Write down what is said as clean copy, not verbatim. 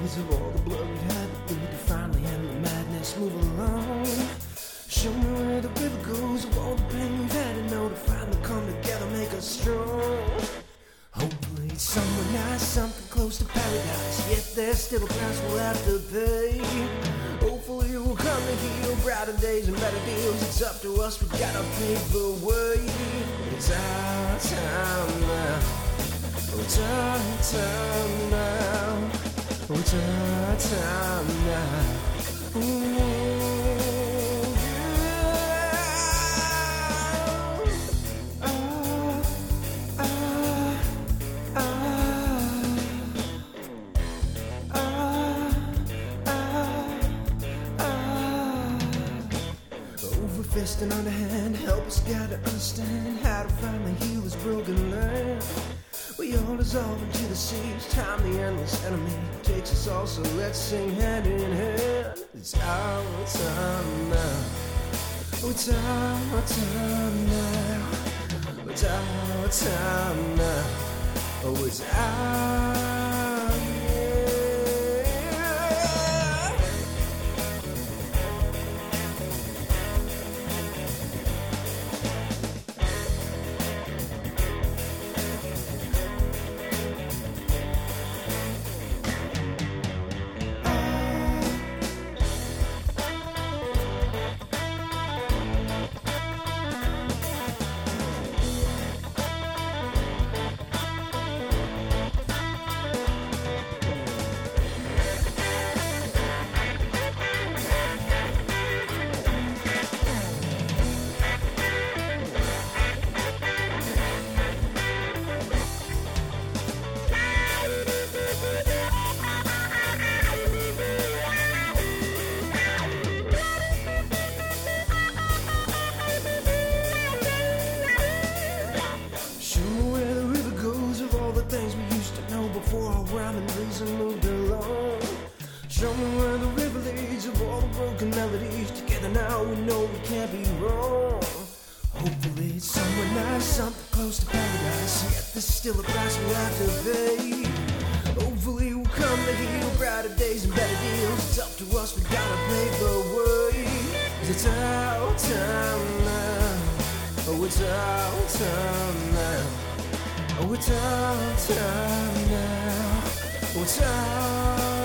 goes of all the blood we had to bleed to finally end the madness, move along. Show me where the river goes of all the pain we've had to know to finally come together, make us strong. Hopefully it's somewhere nice, something close to paradise, yet there's still a price we'll have to pay. Hopefully we'll come to heal brighter days and better deals. It's up to us, we gotta pave the way. It's our time now. It's our time now. It's our time now. Ooh, fist and underhand, help us gotta understand how to finally heal this broken land. We all dissolve into the seas, time the endless enemy takes us all, so let's sing hand in hand. It's our time now. It's our time now. It's our time now. Oh, it's our before our rhyme and reason moved along. Show me where the river leads of all the broken melodies. Together now we know we can't be wrong. Hopefully it's somewhere nice, something close to paradise, yet there's still a price we'll have to pay. Hopefully we'll come to heal brighter days and better deals. It's up to us, we gotta pave the way. 'Cause it's our time now. Oh, it's our time now. Oh, it's our time now. Oh, it's our